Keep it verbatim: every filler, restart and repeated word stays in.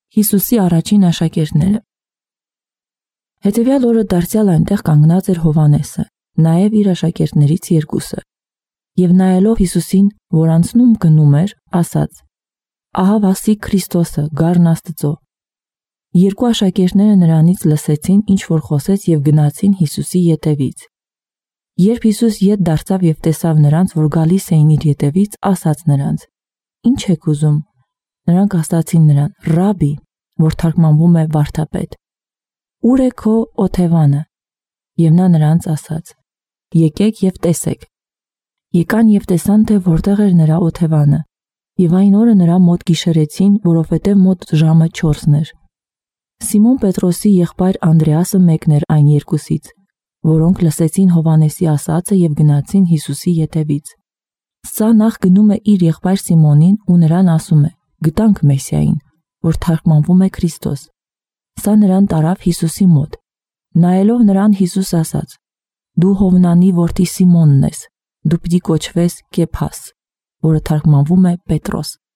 Հիսուսի առաջին աշակերտները։ Հետևյալ օրը դարձյալ այնտեղ կանգնած էր Հովհաննեսը, նաև իր աշակերտներից երկուսը, և նայելով Հիսուսին, որ անցնում գնում էր, ասաց. «Ահա վասի Քրիստոսը, գառն Աստծո»։ Երկու աշակերտները նրանից լսեցին, ինչ որ խոսեց, և գնացին Հիսուսի ետևից։ Երբ Հիսուս ետ դարձավ և տեսավ նրանց, որ գալիս էին իր ետևից, ասաց նրանց. «Ինչ եք ուզում»։ Նրանք ասացին նրան. «Ռաբբի», որ թարգմանվում է վարդապետ, «Ո՞ւր է քո օթևանը»։ Եվ նա նրանց ասաց. «Եկեք և տեսեք»։ Եկան և տեսան, թե որտեղ էր նրա օթևանը, և այն օրը նրա մոտ գիշերեցին, որովհետև մոտ ժամը չորսն էր։ Սիմոն Պետրոսի եղբայր Անդրեասը մեկն էր այն երկուսից, որոնք լսեցին Հովհաննեսի ասածը և գնացին Հիսուսի ետևից։ Սա նախ գնում է իր եղբայր Սիմոնին ու նրան ասում է. «Գտանք Մեսիային», որ թարգմանվում է Քրիստոս։ Սա նրան տարավ Հիսուսի մոտ։ Նայելով նրան, Հիսուս ասաց. «Դու Հովնանի որդի Սիմոնն ես, դու պիտի կոչվես Կեփաս», որը թարգմանվում է Պետրոս։